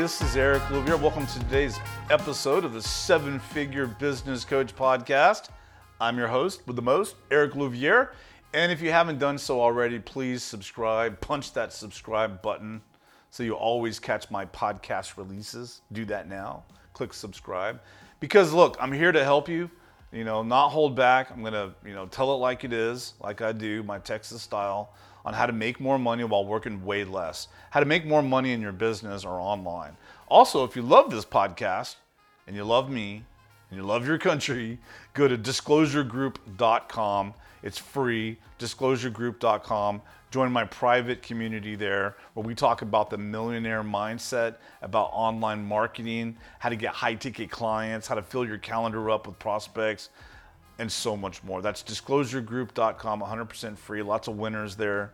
this is Eric Louvier. Welcome to today's episode of the Seven Figure Business Coach Podcast. I'm your host with the most, Eric Louvier. And if you haven't done so already, please subscribe. Punch that subscribe button so you always catch my podcast releases. Do that now. Click subscribe. Because look, I'm here to help you, not hold back. I'm going to, tell it like it is, like I do, my Texas style, on how to make more money while working way less, how to make more money in your business or online. Also, if you love this podcast and you love me and you love your country, go to disclosuregroup.com. It's free, disclosuregroup.com. Join my private community there where we talk about the millionaire mindset, about online marketing, how to get high-ticket clients, how to fill your calendar up with prospects, and so much more. That's disclosuregroup.com, 100% free. Lots of winners there,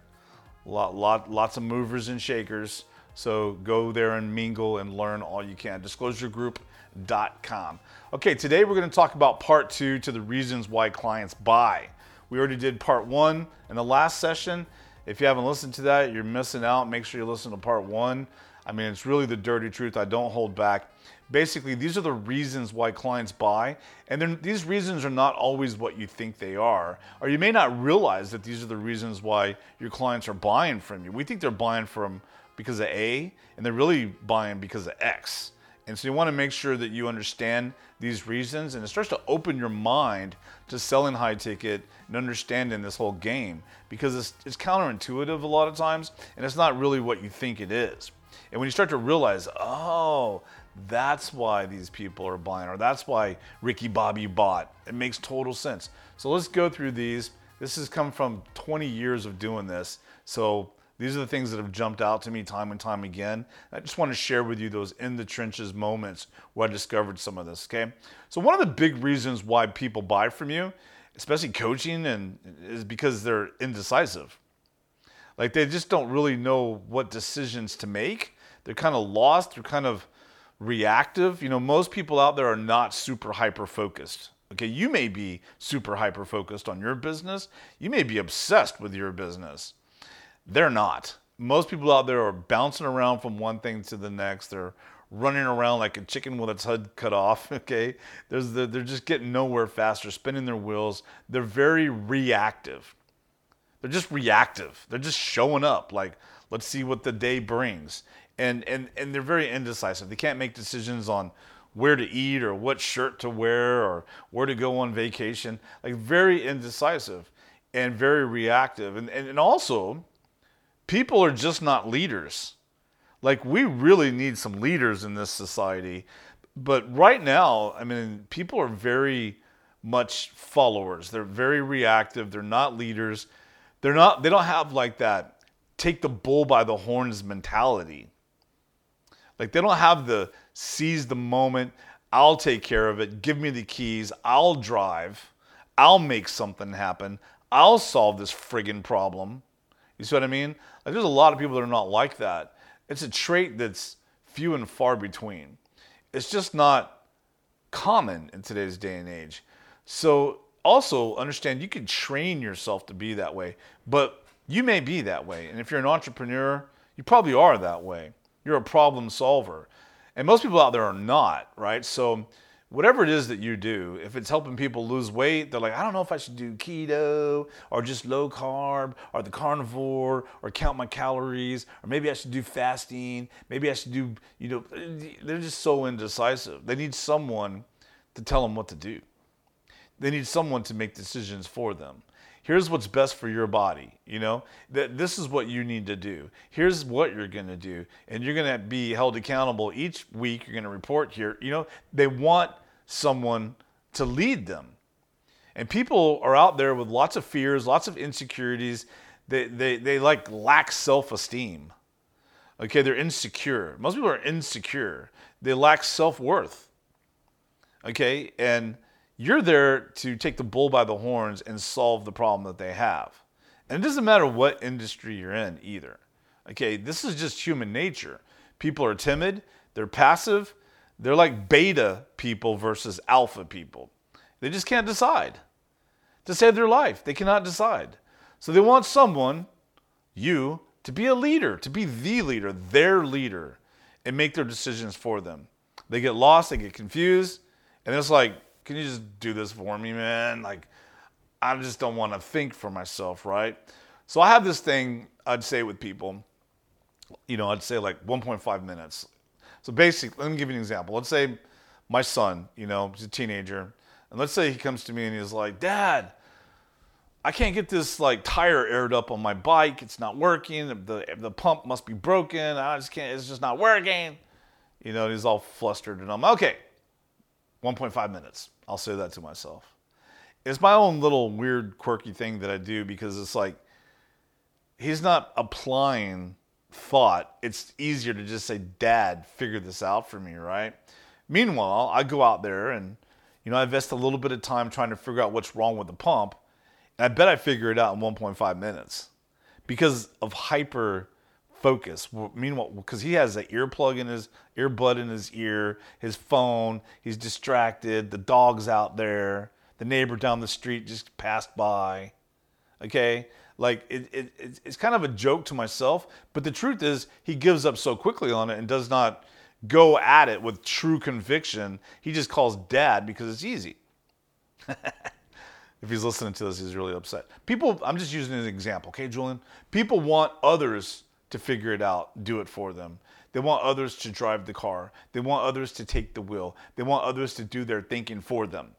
lots of movers and shakers. So go there and mingle and learn all you can. Disclosuregroup.com. Okay, today we're going to talk about part 2 to the reasons why clients buy. We already did part 1 in the last session. If you haven't listened to that, you're missing out. Make sure you listen to part 1. I mean, it's really the dirty truth. I don't hold back. Basically, these are the reasons why clients buy, and these reasons are not always what you think they are, or you may not realize that these are the reasons why your clients are buying from you. We think they're buying because of A, and they're really buying because of X. And so you want to make sure that you understand these reasons, and it starts to open your mind to selling high ticket and understanding this whole game, because it's counterintuitive a lot of times, and it's not really what you think it is. And when you start to realize, oh, that's why these people are buying, or that's why Ricky Bobby bought, it makes total sense. So let's go through these. This has come from 20 years of doing this. So these are the things that have jumped out to me time and time again. I just want to share with you those in the trenches moments where I discovered some of this, okay? So one of the big reasons why people buy from you, especially coaching, is because they're indecisive. Like they just don't really know what decisions to make. They're kind of lost. They're kind of reactive. Most people out there are not super hyper-focused. Okay, you may be super hyper-focused on your business. You may be obsessed with your business. They're not. Most people out there are bouncing around from one thing to the next. They're running around like a chicken with its head cut off, okay? They're just getting nowhere fast. They're spinning their wheels. They're very reactive. They're just reactive. They're just showing up like, let's see what the day brings. And they're very indecisive. They can't make decisions on where to eat or what shirt to wear or where to go on vacation. Like very indecisive and very reactive. And also, people are just not leaders. Like we really need some leaders in this society. But right now, people are very much followers. They're very reactive. They're not leaders. They don't have like that take the bull by the horns mentality. Like they don't have the seize the moment, I'll take care of it, give me the keys, I'll drive, I'll make something happen, I'll solve this friggin' problem. You see what I mean? Like there's a lot of people that are not like that. It's a trait that's few and far between. It's just not common in today's day and age. So also understand you can train yourself to be that way, but you may be that way. And if you're an entrepreneur, you probably are that way. You're a problem solver. And most people out there are not, right? So whatever it is that you do, if it's helping people lose weight, they're like, I don't know if I should do keto or just low carb or the carnivore or count my calories, or maybe I should do fasting. Maybe I should do, they're just so indecisive. They need someone to tell them what to do. They need someone to make decisions for them. Here's what's best for your body, this is what you need to do. Here's what you're going to do. And you're going to be held accountable each week. You're going to report here. They want someone to lead them. And people are out there with lots of fears, lots of insecurities. They lack self-esteem. Okay, they're insecure. Most people are insecure. They lack self-worth. Okay, and you're there to take the bull by the horns and solve the problem that they have. And it doesn't matter what industry you're in either. Okay, this is just human nature. People are timid, they're passive, they're like beta people versus alpha people. They just can't decide to save their life. They cannot decide. So they want someone, you, to be a leader, to be the leader, their leader. and make their decisions for them. They get lost, they get confused, and it's like, can you just do this for me, man? Like, I just don't want to think for myself, right? So I have this thing I'd say with people, I'd say like 1.5 minutes. So basically, let me give you an example. Let's say my son, he's a teenager, and let's say he comes to me and he's like, Dad, I can't get this like tire aired up on my bike. It's not working. The pump must be broken. I just can't. It's just not working. He's all flustered, and I'm okay. 1.5 minutes. I'll say that to myself. It's my own little weird, quirky thing that I do because it's like he's not applying thought. It's easier to just say, Dad, figure this out for me, right? Meanwhile, I go out there and I invest a little bit of time trying to figure out what's wrong with the pump. And I bet I figure it out in 1.5 minutes because of hyper focus. Meanwhile, because he has an earbud in his ear, his phone, he's distracted, the dog's out there, the neighbor down the street just passed by. Okay? Like it's kind of a joke to myself, but the truth is he gives up so quickly on it and does not go at it with true conviction. He just calls Dad because it's easy. If he's listening to this, he's really upset. I'm just using an example, okay, Julian? People want others to figure it out, do it for them. They want others to drive the car. They want others to take the wheel. They want others to do their thinking for them.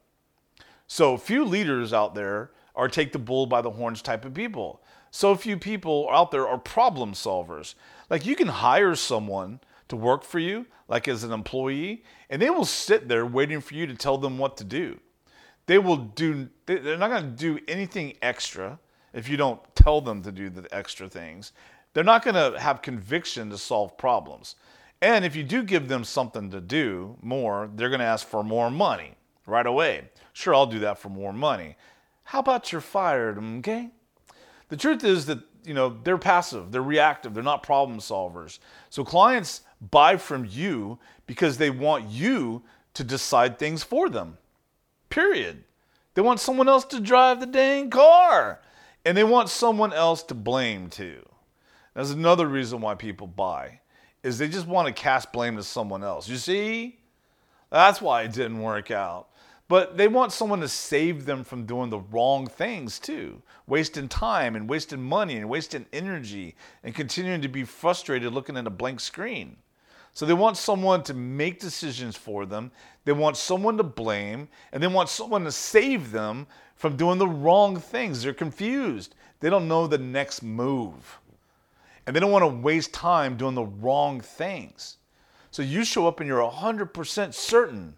So few leaders out there are take the bull by the horns type of people. So few people out there are problem solvers. Like you can hire someone to work for you, like as an employee, and they will sit there waiting for you to tell them what to do. They're not going to do anything extra if you don't tell them to do the extra things. They're not going to have conviction to solve problems. And if you do give them something to do more, they're going to ask for more money right away. Sure, I'll do that for more money. How about you're fired, okay? The truth is that, they're passive, they're reactive, they're not problem solvers. So clients buy from you because they want you to decide things for them. Period. They want someone else to drive the dang car. And they want someone else to blame too. That's another reason why people buy, is they just want to cast blame to someone else. You see? That's why it didn't work out. But they want someone to save them from doing the wrong things too. Wasting time and wasting money and wasting energy and continuing to be frustrated looking at a blank screen. So they want someone to make decisions for them. They want someone to blame, and they want someone to save them from doing the wrong things. They're confused. They don't know the next move. And they don't want to waste time doing the wrong things. So you show up and you're 100% certain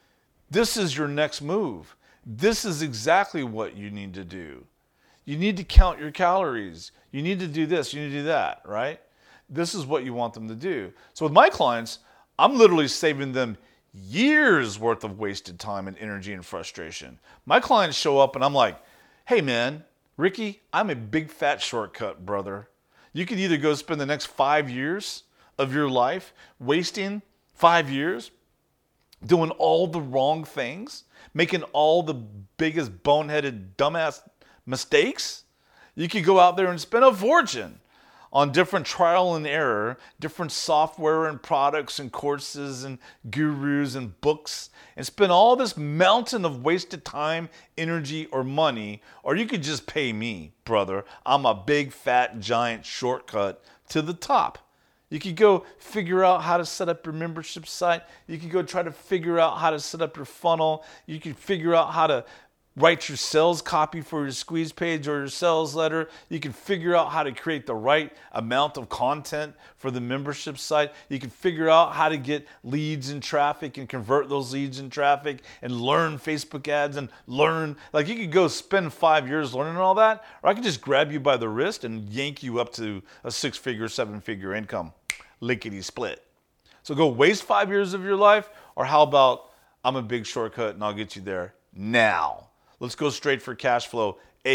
this is your next move. This is exactly what you need to do. You need to count your calories. You need to do this. You need to do that, right? This is what you want them to do. So with my clients, I'm literally saving them years worth of wasted time and energy and frustration. My clients show up and I'm like, hey man, Ricky, I'm a big fat shortcut, brother. You could either go spend the next 5 years of your life wasting 5 years doing all the wrong things, making all the biggest boneheaded dumbass mistakes. You could go out there and spend a fortune on different trial and error, different software and products and courses and gurus and books, and spend all this mountain of wasted time, energy, or money, or you could just pay me, brother. I'm a big, fat, giant shortcut to the top. You could go figure out how to set up your membership site. You could go try to figure out how to set up your funnel. You could figure out how to write your sales copy for your squeeze page or your sales letter. You can figure out how to create the right amount of content for the membership site. You can figure out how to get leads and traffic and convert those leads and traffic and learn Facebook ads and learn. Like you could go spend 5 years learning all that, or I could just grab you by the wrist and yank you up to a 6-figure, 7-figure income. Lickety split. So go waste 5 years of your life, or how about I'm a big shortcut and I'll get you there now. Let's go straight for cash flow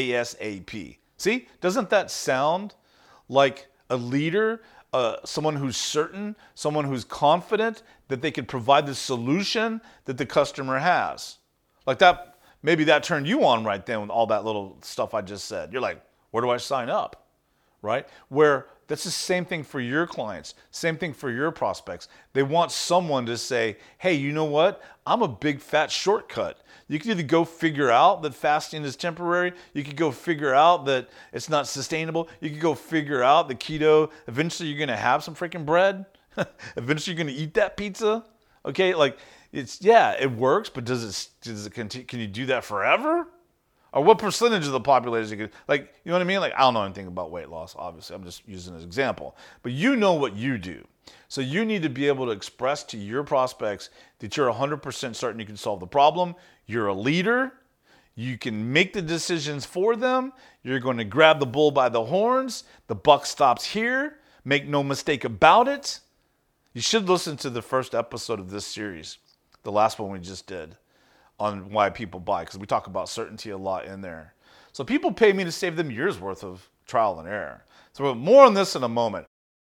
ASAP. See, doesn't that sound like a leader, someone who's certain, someone who's confident that they can provide the solution that the customer has? Like that, maybe that turned you on right then with all that little stuff I just said. You're like, where do I sign up? right? Where that's the same thing for your clients, same thing for your prospects. They want someone to say, hey, you know what? I'm a big fat shortcut. You can either go figure out that fasting is temporary. You could go figure out that it's not sustainable. You could go figure out the keto. Eventually you're going to have some freaking bread. Eventually you're going to eat that pizza. Okay, like it works, but does it continue? Can you do that forever? Or what percentage of the population could, like, you know what I mean? Like, I don't know anything about weight loss, obviously. I'm just using an example. But you know what you do. So you need to be able to express to your prospects that you're 100% certain you can solve the problem. You're a leader. You can make the decisions for them. You're going to grab the bull by the horns. The buck stops here. Make no mistake about it. You should listen to the first episode of this series, the last one we just did, on why people buy, because we talk about certainty a lot in there. So people pay me to save them years worth of trial and error. So more on this in a moment.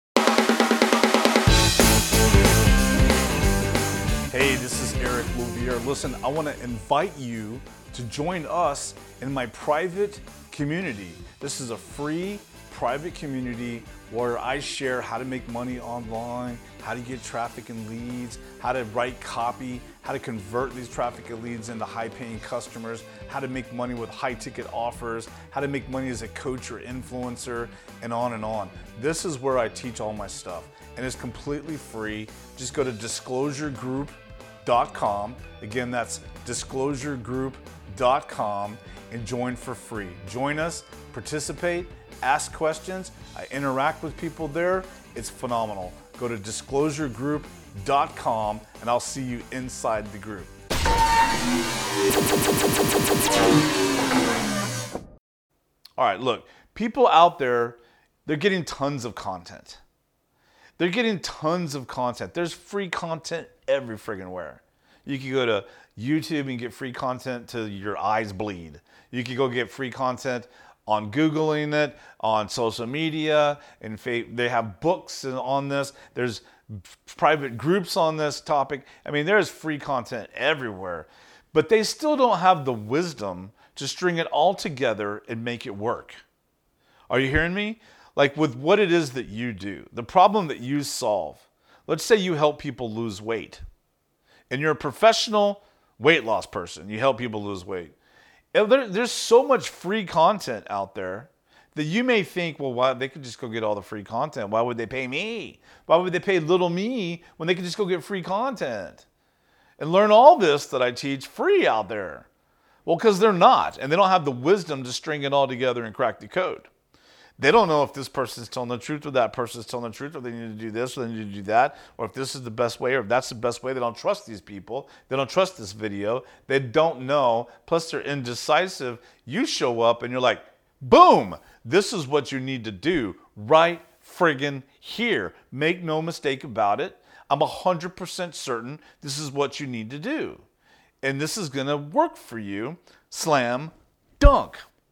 Hey, this is Eric Louvier. Listen, I want to invite you to join us in my private community. This is a free private community where I share how to make money online, how to get traffic and leads, how to write copy, how to convert these traffic and leads into high-paying customers, how to make money with high-ticket offers, how to make money as a coach or influencer, and on and on. This is where I teach all my stuff, and it's completely free. Just go to disclosuregroup.com. Again, that's disclosuregroup.com, and join for free. Join us, participate, ask questions. I interact with people there. It's phenomenal. Go to disclosuregroup.com and I'll see you inside the group. All right, look, people out there, they're getting tons of content. They're getting tons of content. There's free content every friggin' where. You can go to YouTube and get free content till your eyes bleed. You can go get free content on Googling it, on social media, and they have books on this. There's private groups on this topic. I mean, there's free content everywhere, but they still don't have the wisdom to string it all together and make it work. Are you hearing me? Like with what it is that you do, the problem that you solve. Let's say you help people lose weight, and you're a professional weight loss person. You help people lose weight. There's so much free content out there that you may think, well, why they could just go get all the free content. Why would they pay me? Why would they pay little me when they could just go get free content and learn all this that I teach free out there? Well, because they're not, and they don't have the wisdom to string it all together and crack the code. They don't know if this person's telling the truth or that person's telling the truth, or they need to do this or they need to do that, or if this is the best way or if that's the best way. They don't trust these people. They don't trust this video. They don't know. Plus, they're indecisive. You show up and you're like, boom, this is what you need to do right friggin' here. Make no mistake about it. I'm 100% certain this is what you need to do. And this is going to work for you. Slam dunk.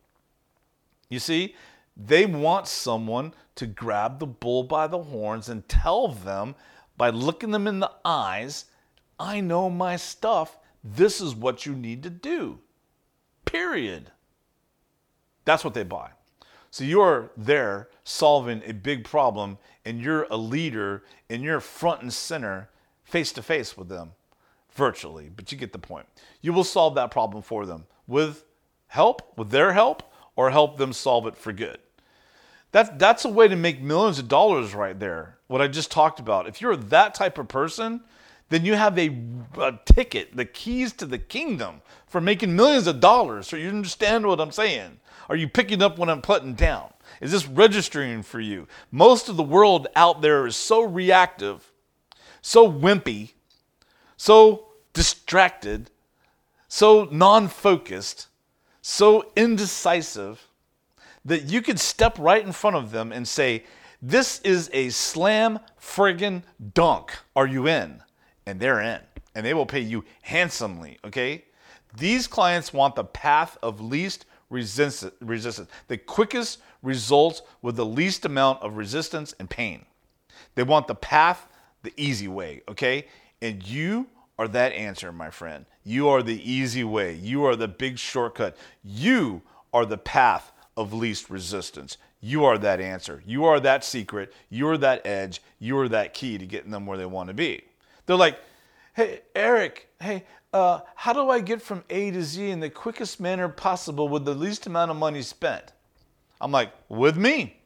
You see? They want someone to grab the bull by the horns and tell them by looking them in the eyes, I know my stuff. This is what you need to do. Period. That's what they buy. So you're there solving a big problem and you're a leader and you're front and center face to face with them virtually, but you get the point. You will solve that problem for them with help, with their help, or help them solve it for good. That's a way to make millions of dollars right there, what I just talked about. If you're that type of person, then you have a ticket, the keys to the kingdom for making millions of dollars. So you understand what I'm saying? Are you picking up what I'm putting down? Is this registering for you? Most of the world out there is so reactive, so wimpy, so distracted, so non-focused, so indecisive, that you could step right in front of them and say, this is a slam friggin' dunk. Are you in? And they're in. And they will pay you handsomely, okay? These clients want the path of least resistance, the quickest results with the least amount of resistance and pain. They want the path, the easy way, okay? And you are that answer, my friend. You are the easy way. You are the big shortcut. You are the path of least resistance. You are that answer. You are that secret. You are that edge. You are that key to getting them where they want to be. They're like, hey, Eric, how do I get from A to Z in the quickest manner possible with the least amount of money spent? I'm like, with me.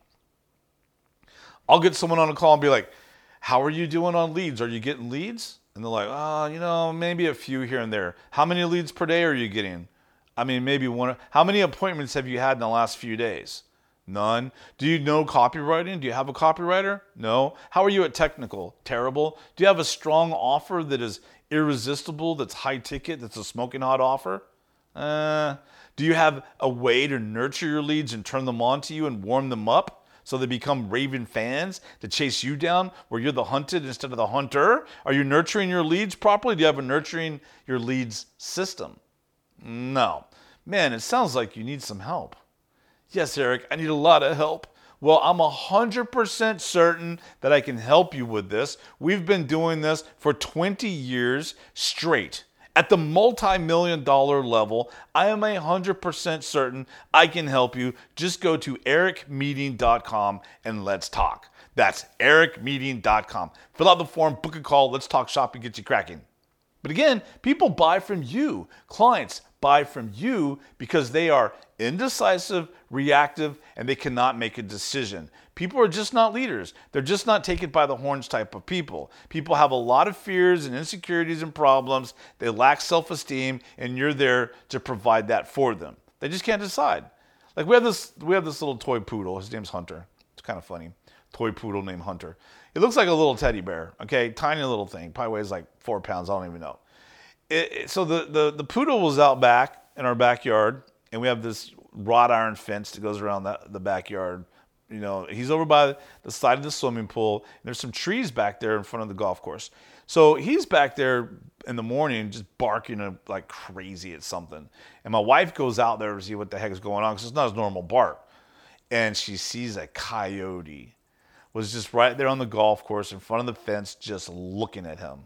I'll get someone on a call and be like, how are you doing on leads? Are you getting leads? And they're like, maybe a few here and there. How many leads per day are you getting? I mean, maybe one. How many appointments have you had in the last few days? None. Do you know copywriting? Do you have a copywriter? No. How are you at technical? Terrible. Do you have a strong offer that is irresistible, that's high ticket, that's a smoking hot offer? Do you have a way to nurture your leads and turn them on to you and warm them up so they become raving fans to chase you down where you're the hunted instead of the hunter? Are you nurturing your leads properly? Do you have a nurturing your leads system? No. Man, it sounds like you need some help. Yes, Eric, I need a lot of help. Well, I'm 100% certain that I can help you with this. We've been doing this for 20 years straight. At the multi-million-dollar level, I am 100% certain I can help you. Just go to ericmeeting.com and let's talk. That's ericmeeting.com. Fill out the form, book a call, let's talk shop and get you cracking. But again, people buy from you. Clients buy from you because they are indecisive, reactive, and they cannot make a decision. People are just not leaders. They're just not taken by the horns type of people. People have a lot of fears and insecurities and problems. They lack self-esteem, and you're there to provide that for them. They just can't decide. Like we have this little toy poodle. His name's Hunter. It's kind of funny. Toy poodle named Hunter. It looks like a little teddy bear, okay? Tiny little thing. Probably weighs like 4 pounds. I don't even know. So the poodle was out back in our backyard, and we have this wrought iron fence that goes around the backyard. You know, he's over by the side of the swimming pool, and there's some trees back there in front of the golf course. So he's back there in the morning just barking like crazy at something. And my wife goes out there to see what the heck is going on because it's not his normal bark. And she sees a coyote was just right there on the golf course in front of the fence just looking at him.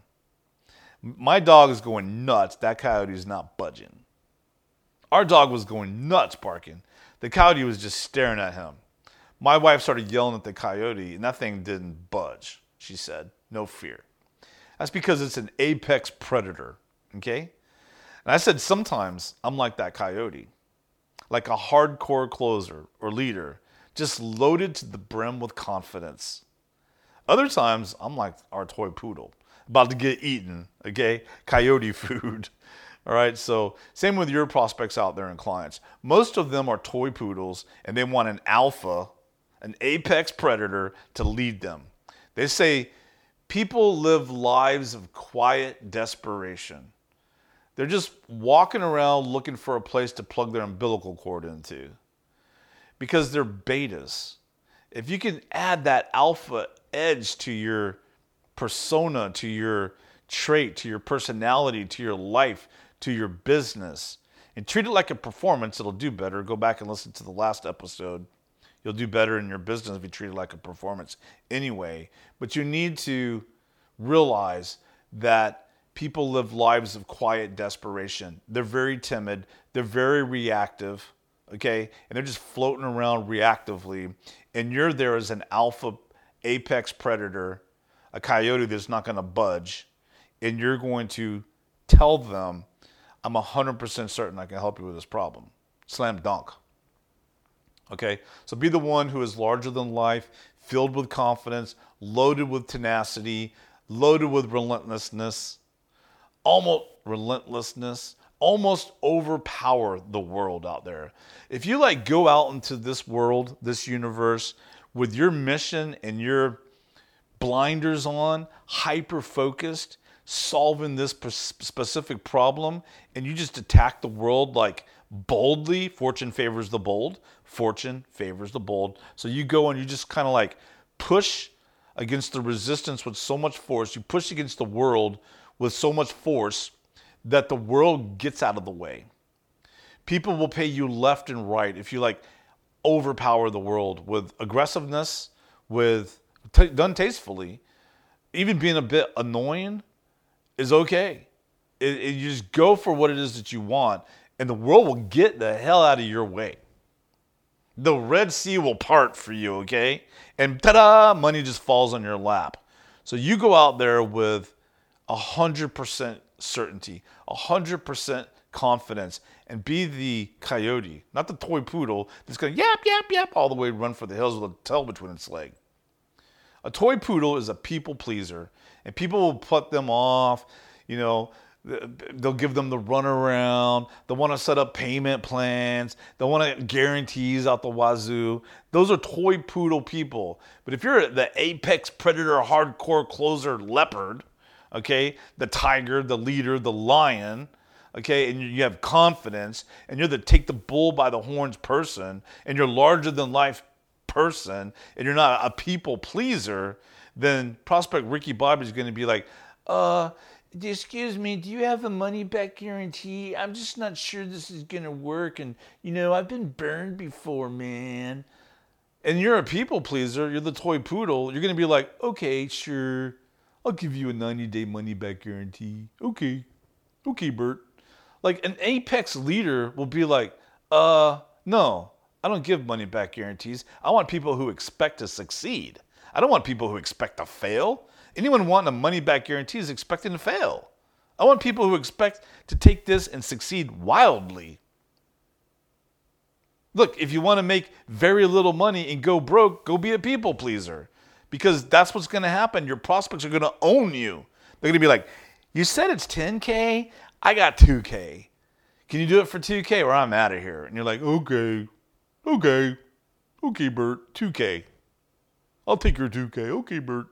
My dog is going nuts. That coyote is not budging. Our dog was going nuts barking. The coyote was just staring at him. My wife started yelling at the coyote, and that thing didn't budge, she said. No fear. That's because it's an apex predator, okay? And I said sometimes I'm like that coyote, like a hardcore closer or leader, just loaded to the brim with confidence. Other times I'm like our toy poodle, about to get eaten, okay? Coyote food. All right, so same with your prospects out there and clients. Most of them are toy poodles, and they want an alpha, an apex predator to lead them. They say people live lives of quiet desperation. They're just walking around looking for a place to plug their umbilical cord into because they're betas. If you can add that alpha edge to your persona, to your trait, to your personality, to your life, to your business, and treat it like a performance, it'll do better. Go back and listen to the last episode. You'll do better in your business if you treat it like a performance anyway. But you need to realize that people live lives of quiet desperation. They're very timid. They're very reactive, okay? And they're just floating around reactively. And you're there as an alpha apex predator, a coyote that's not going to budge. And you're going to tell them, I'm 100% certain I can help you with this problem. Slam dunk. Okay, so be the one who is larger than life, filled with confidence, loaded with tenacity, loaded with relentlessness, almost overpower the world out there. If you go out into this world, this universe, with your mission and your blinders on, hyper-focused, solving this specific problem, and you just attack the world boldly, fortune favors the bold. Fortune favors the bold. So you go and you just kind of push against the resistance with so much force. You push against the world with so much force that the world gets out of the way. People will pay you left and right if you overpower the world with aggressiveness, done tastefully. Even being a bit annoying is okay. You just go for what it is that you want, and the world will get the hell out of your way. The Red Sea will part for you, okay? And ta-da, money just falls on your lap. So you go out there with 100% certainty, 100% confidence, and be the coyote, not the toy poodle that's going yap, yap, yap all the way run for the hills with a tail between its legs. A toy poodle is a people pleaser, and people will put them off. You know, they'll give them the runaround. They'll want to set up payment plans. They'll want to guarantees out the wazoo. Those are toy poodle people. But if you're the apex predator, hardcore closer leopard, okay, the tiger, the leader, the lion, okay, and you have confidence, and you're the take the bull by the horns person, and you're larger than life person, and you're not a people pleaser, then Prospect Ricky Bobby is going to be like, excuse me, do you have a money back guarantee? I'm just not sure this is going to work, and I've been burned before, man. And you're a people pleaser, you're the toy poodle, you're going to be like, okay, sure, I'll give you a 90-day money back guarantee. Okay, Bert. Like an apex leader will be like, no, I don't give money back guarantees. I want people who expect to succeed. I don't want people who expect to fail. Anyone wanting a money back guarantee is expecting to fail. I want people who expect to take this and succeed wildly. Look, if you want to make very little money and go broke, go be a people pleaser. Because that's what's going to happen. Your prospects are going to own you. They're going to be like, you said it's 10K? I got 2K. Can you do it for 2K or I'm out of here? And you're like, okay, Bert, 2K. I'll take your 2K. Okay, Bert.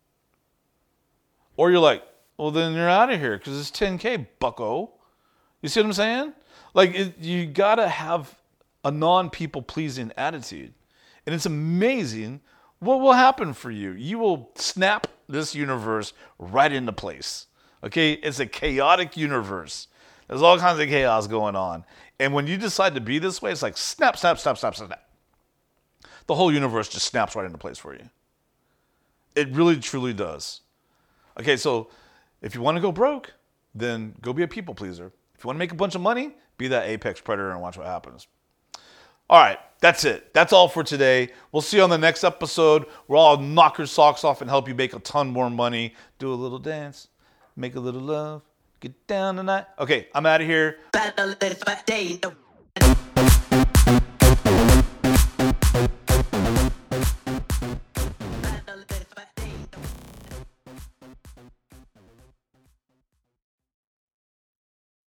Or you're like, well, then you're out of here because it's 10K, bucko. You see what I'm saying? Like, you got to have a non-people pleasing attitude. And it's amazing what will happen for you. You will snap this universe right into place. Okay? It's a chaotic universe. There's all kinds of chaos going on. And when you decide to be this way, it's like snap, snap, snap, snap, snap. The whole universe just snaps right into place for you. It really, truly does. Okay, so if you want to go broke, then go be a people pleaser. If you want to make a bunch of money, be that apex predator and watch what happens. All right, that's it. That's all for today. We'll see you on the next episode where I'll knock your socks off and help you make a ton more money. Do a little dance, make a little love, get down tonight. Okay, I'm out of here.